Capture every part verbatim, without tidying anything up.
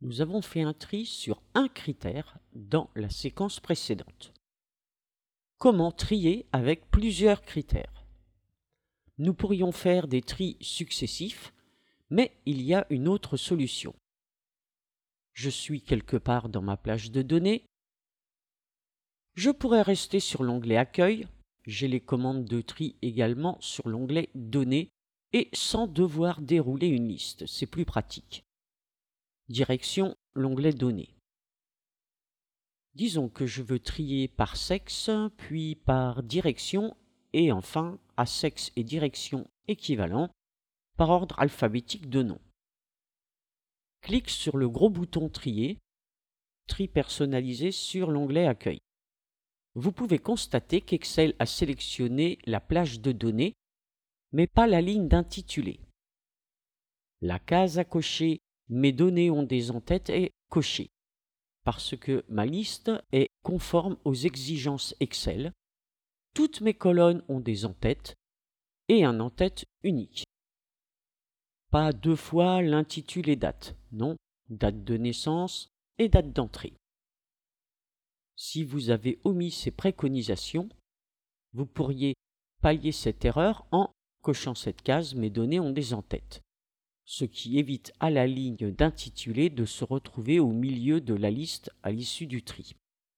Nous avons fait un tri sur un critère dans la séquence précédente. Comment trier avec plusieurs critères? Nous pourrions faire des tris successifs, mais il y a une autre solution. Je suis quelque part dans ma plage de données. Je pourrais rester sur l'onglet Accueil. J'ai les commandes de tri également sur l'onglet Données et sans devoir dérouler une liste. C'est plus pratique. Direction l'onglet Données. Disons que je veux trier par sexe, puis par direction et enfin à sexe et direction équivalents par ordre alphabétique de nom. Clique sur le gros bouton Trier, tri personnalisé sur l'onglet Accueil. Vous pouvez constater qu'Excel a sélectionné la plage de données, mais pas la ligne d'intitulé. La case à cocher « Mes données ont des en-têtes » est cochée, parce que ma liste est conforme aux exigences Excel. Toutes mes colonnes ont des en-têtes et un en-tête unique. Pas deux fois l'intitulé date, non, date de naissance et date d'entrée. Si vous avez omis ces préconisations, vous pourriez pallier cette erreur en cochant cette case « Mes données ont des en-têtes », ce qui évite à la ligne d'intitulé de se retrouver au milieu de la liste à l'issue du tri.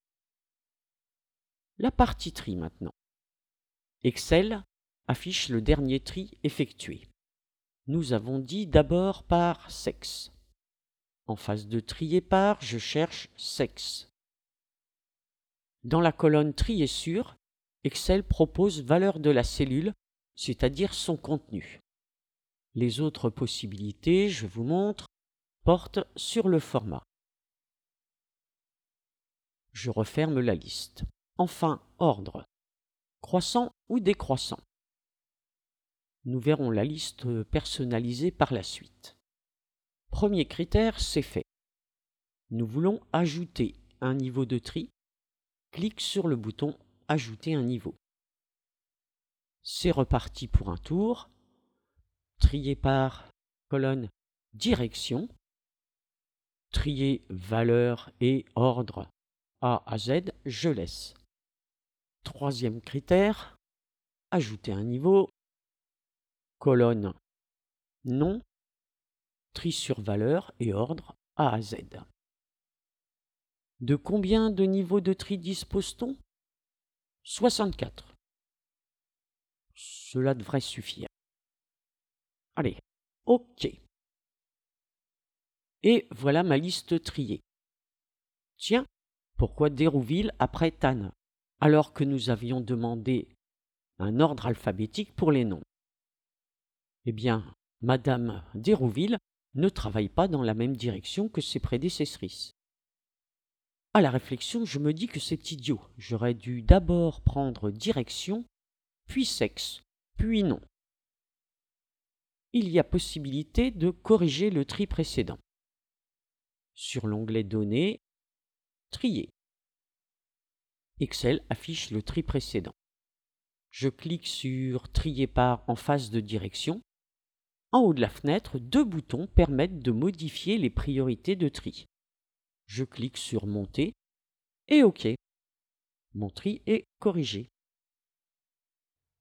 La partie tri maintenant. Excel affiche le dernier tri effectué. Nous avons dit d'abord par sexe. En phase de trier par, je cherche sexe. Dans la colonne Trier sur, Excel propose valeur de la cellule, c'est-à-dire son contenu. Les autres possibilités, je vous montre, portent sur le format. Je referme la liste. Enfin, ordre, croissant ou décroissant. Nous verrons la liste personnalisée par la suite. Premier critère, c'est fait. Nous voulons ajouter un niveau de tri. Clique sur le bouton « Ajouter un niveau ». C'est reparti pour un tour. Trier par colonne direction. Trier valeur et ordre A à Z, je laisse. Troisième critère, ajouter un niveau. Colonne nom. Tri sur valeur et ordre A à Z. De combien de niveaux de tri dispose-t-on? soixante-quatre. Cela devrait suffire. Allez, OK. Et voilà ma liste triée. Tiens, pourquoi Dérouville après Tannes, alors que nous avions demandé un ordre alphabétique pour les noms? Eh bien, Madame Dérouville ne travaille pas dans la même direction que ses prédécessrices. À la réflexion, je me dis que c'est idiot. J'aurais dû d'abord prendre direction, puis sexe, puis nom. Il y a possibilité de corriger le tri précédent. Sur l'onglet Données, Trier. Excel affiche le tri précédent. Je clique sur Trier par en phase de direction. En haut de la fenêtre, deux boutons permettent de modifier les priorités de tri. Je clique sur Monter et OK. Mon tri est corrigé.